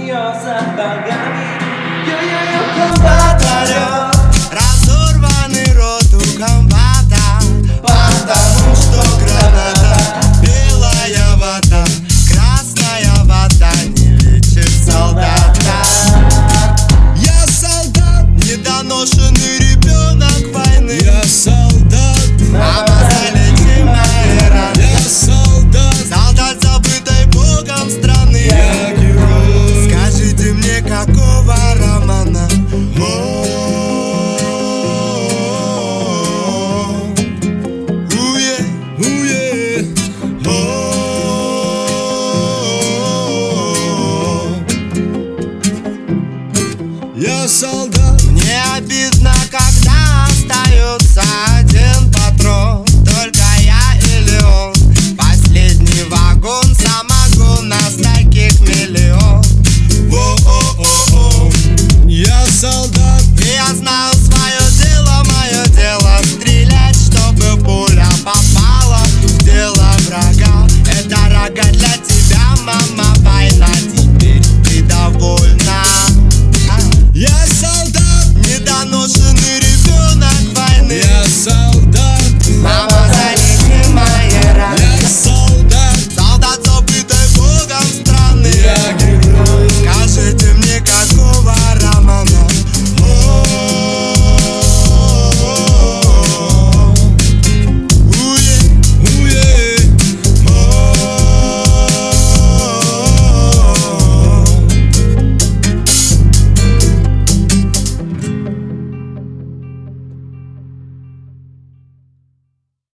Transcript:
смеется богами. Ё-ё-ё, комбатарё. Разорванный рот у комбата, потому что граната. Белая вода, красная вода не лечит солдата. Я солдат, недоношенный ребенок войны. Я солдат, мама, залечи мои раны. я солдат, Солдат забытой Богом страны. я герой. Скажите мне, какого романа? Уе, Уе, я солдат.